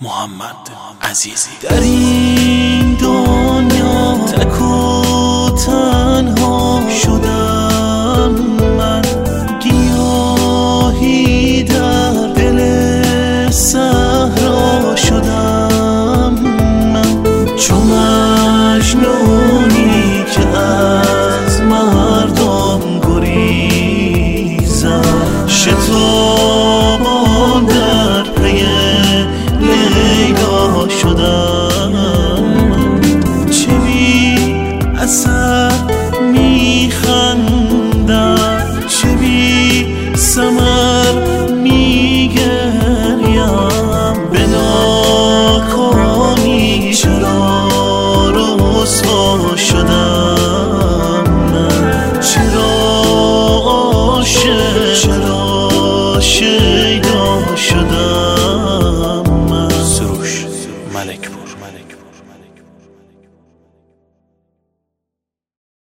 محمد عزیزی. در این دنیا تک و تنها شدم من، گیاهی در دل صحرا شدم من، چو مجنونی که از مردم گریزد، شتابان در پی لیلا شدم، چه بی اثر میخندم، چه بی ثمر میگریم، به ناکامی چرا رسوا شدم من، چرا عاشق، چرا شیدا شدم من. سروش ملک بود.